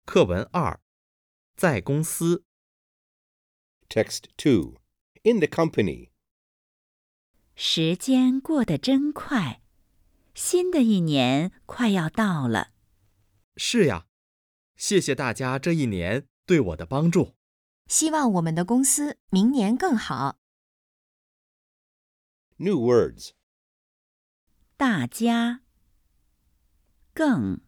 课文2，在公司。 Text 2. In the company. 时间过得真快，新的一年快要到了。 是呀，谢谢大家这一年对我的帮助。 希望我们的公司明年更好。 New words. 大家更